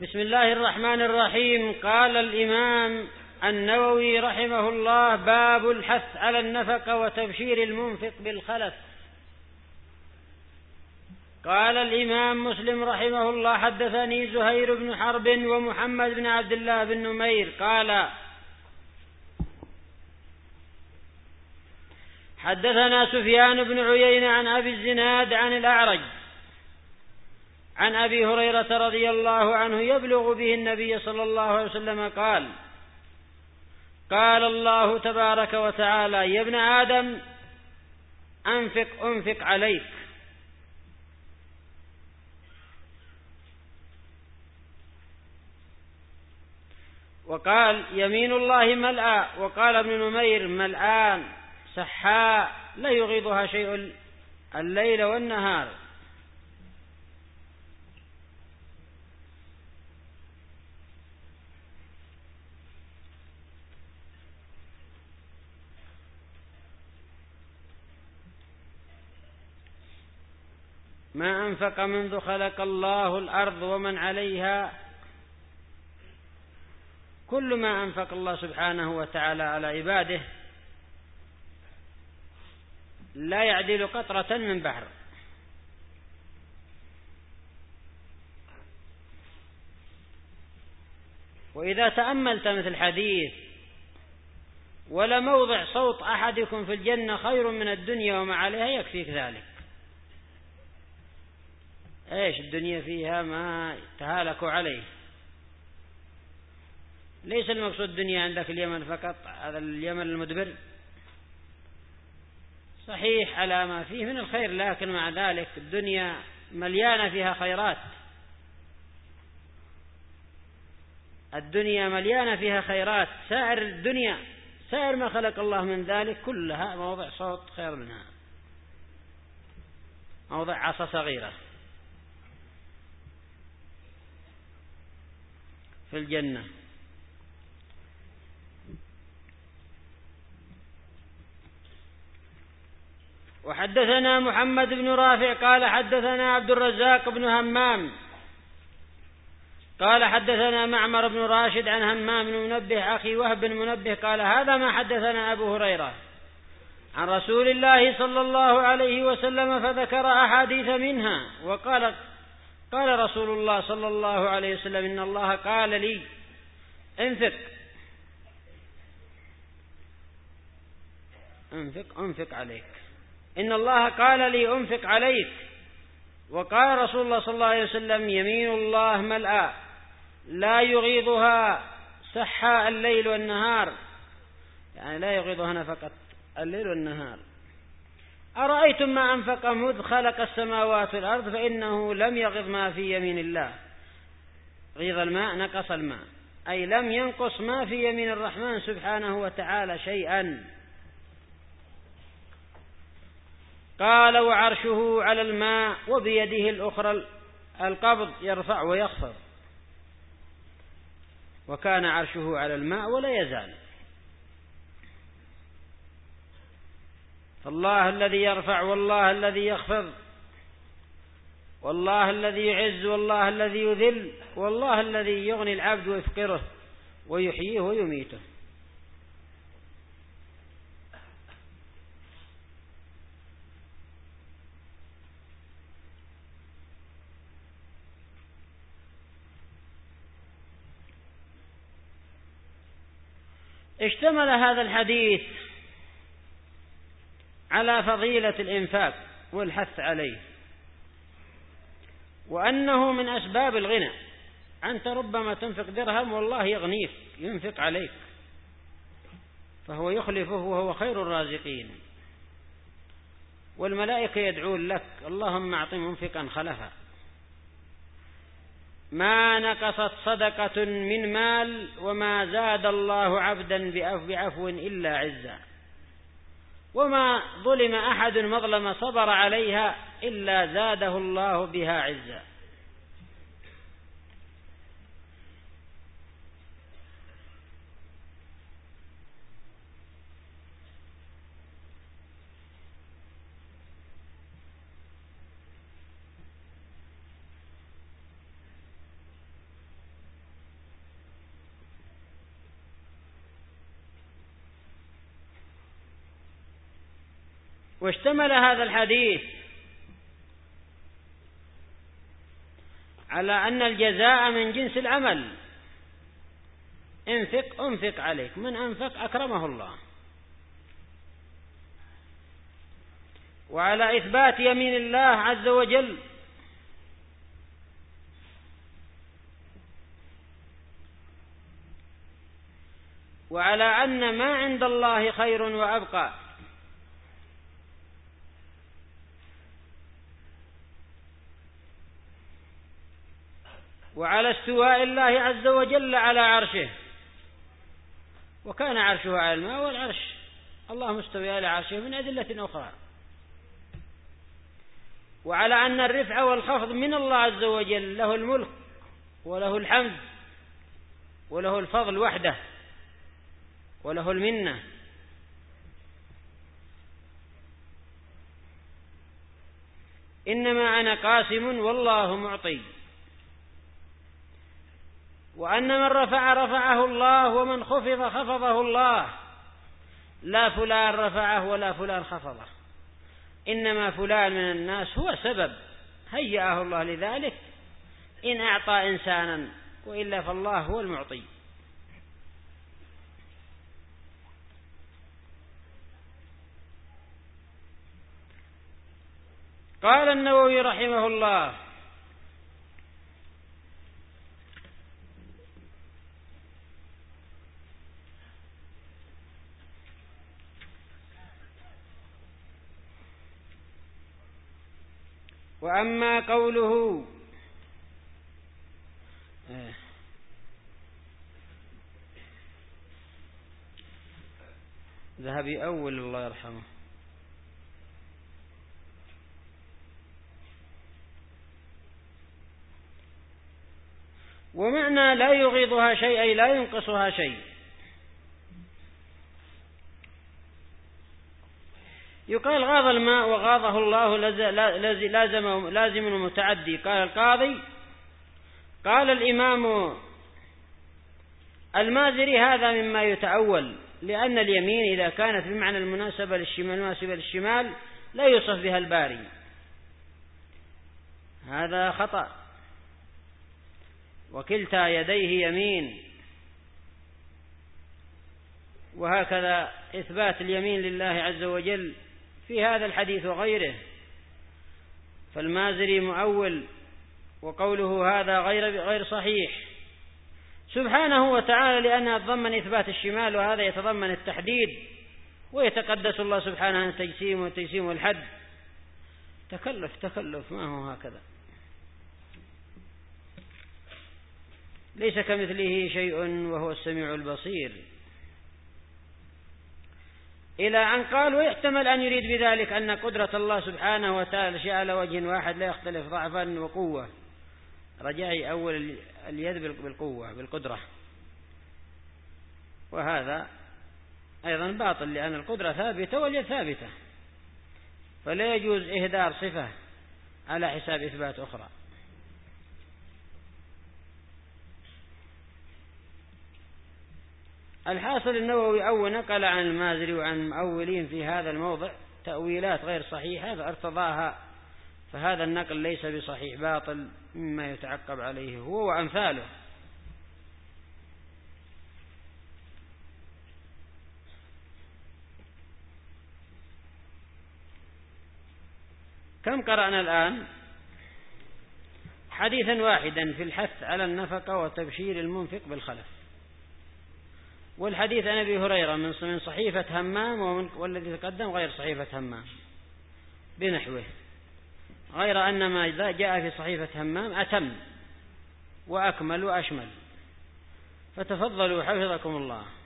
بسم الله الرحمن الرحيم. قال الإمام النووي رحمه الله: باب الحث على النفقة وتبشير المنفق بالخلف. قال الإمام مسلم رحمه الله: حدثني زهير بن حرب ومحمد بن عبد الله بن نمير قال: حدثنا سفيان بن عيينة عن أبي الزناد عن الأعرج عن أبي هريرة رضي الله عنه يبلغ به النبي صلى الله عليه وسلم قال: قال الله تبارك وتعالى: يا ابن آدم أنفق عليك. وقال: يمين الله ملأى. وقال ابن نمير: ملآن سحاء لا يغيضها شيء الليل والنهار. ما أنفق منذ خلق الله الأرض ومن عليها، كل ما أنفق الله سبحانه وتعالى على عباده لا يعدل قطرة من بحر. وإذا تأملت مثل حديث: ولموضع صوت أحدكم في الجنة خير من الدنيا وما عليها، يكفيك ذلك. ايش الدنيا فيها ما تهالكوا عليه. ليس المقصود الدنيا عندك اليمن فقط، هذا اليمن المدبر صحيح على ما فيه من الخير، لكن مع ذلك الدنيا مليانة فيها خيرات. الدنيا مليانة فيها خيرات. سائر الدنيا، سائر ما خلق الله من ذلك كلها موضع صوت خير منها، موضع عصا صغيرة في الجنة. وحدثنا محمد بن رافع قال: حدثنا عبد الرزاق بن همام قال: حدثنا معمر بن راشد عن همام بن منبه أخي وهب بن منبه قال: هذا ما حدثنا أبو هريرة عن رسول الله صلى الله عليه وسلم، فذكر أحاديث منها وقال: قال رسول الله صلى الله عليه وسلم: إن الله قال لي أنفق عليك. إن الله قال لي أنفق عليك. وقال رسول الله صلى الله عليه وسلم: يمين الله ملأى لا يغيضها سحاء الليل والنهار، يعني لا يغيضها نفقة الليل والنهار. أرأيتم ما أنفق مذ خلق السماوات والأرض فإنه لم يغض ما في يمين الله. غيض الماء نقص الماء، أي لم ينقص ما في يمين الرحمن سبحانه وتعالى شيئا. قال: وعرشه على الماء وبيده الأخرى القبض يرفع ويخفض. وكان عرشه على الماء ولا يزال. فالله الذي يرفع والله الذي يخفض، والله الذي يعز والله الذي يذل، والله الذي يغني العبد ويفقره ويحييه ويميته. اشتمل هذا الحديث على فضيلة الإنفاق والحث عليه، وأنه من أسباب الغنى. أنت ربما تنفق درهم والله يغنيك، ينفق عليك، فهو يخلفه وهو خير الرازقين. والملائكة يدعون لك: اللهم أعط منفقا خلفا. ما نقصت صدقة من مال وما زاد الله عبدا بعفو إلا عزا، وما ظلم أحد مظلمة صبر عليها إلا زاده الله بها عزا. واشتمل هذا الحديث على أن الجزاء من جنس العمل. أنفق عليك، من أنفق أكرمه الله. وعلى إثبات يمين الله عز وجل، وعلى أن ما عند الله خير وأبقى، وعلى استواء الله عز وجل على عرشه، وكان عرشه على الماء، والعرش الله مستوي على عرشه من أدلة أخرى. وعلى أن الرفع والخفض من الله عز وجل، له الملك وله الحمد وله الفضل وحده وله المنة. إنما أنا قاسم والله معطي. وأن من رفعه الله، ومن خفض خفضه الله، لا فلان رفعه ولا فلان خفضه، إنما فلان من الناس هو سبب هيأه الله لذلك إن أعطى إنسانا، وإلا فالله هو المعطي. قال النووي رحمه الله: وأما قوله ذهبي أول الله يرحمه. ومعنى لا يغيضها شيء أي لا ينقصها شيء. يقال غاض الماء وغاضه الله لازم ومتعدي. قال القاضي، قال الإمام المازري: هذا مما يتأول، لأن اليمين إذا كانت بمعنى المناسبة للشمال لا يوصف بها الباري. هذا خطأ، وكلتا يديه يمين. وهكذا إثبات اليمين لله عز وجل في هذا الحديث وغيره. فالمازري مؤول، وقوله هذا غير صحيح سبحانه وتعالى، لأنها تضمن إثبات الشمال، وهذا يتضمن التحديد، ويتقدس الله سبحانه عن التجسيم والحد. تكلف ما هو هكذا. ليس كمثله شيء وهو السميع البصير. إلى أن قال: ويحتمل أن يريد بذلك أن قدرة الله سبحانه وتعالى شيء على وجه واحد لا يختلف ضعفا وقوة. رجعي أول اليد بالقوة بالقدرة، وهذا أيضا باطل، لأن القدرة ثابتة واليد ثابتة، فلا يجوز إهدار صفة على حساب إثبات أخرى. الحاصل النووي أول نقل عن المازري وعن المؤولين في هذا الموضع تأويلات غير صحيحة فارتضاها، فهذا النقل ليس بصحيح، باطل مما يتعقب عليه هو وأمثاله. كم قرأنا الآن؟ حديثا واحدا في الحث على النفقة وتبشير المنفق بالخلف. والحديث عن أبي هريرة من صحيفة همام، والذي تقدم غير صحيفة همام بنحوه، غير أن ما جاء في صحيفة همام أتم وأكمل وأشمل. فتفضلوا حفظكم الله.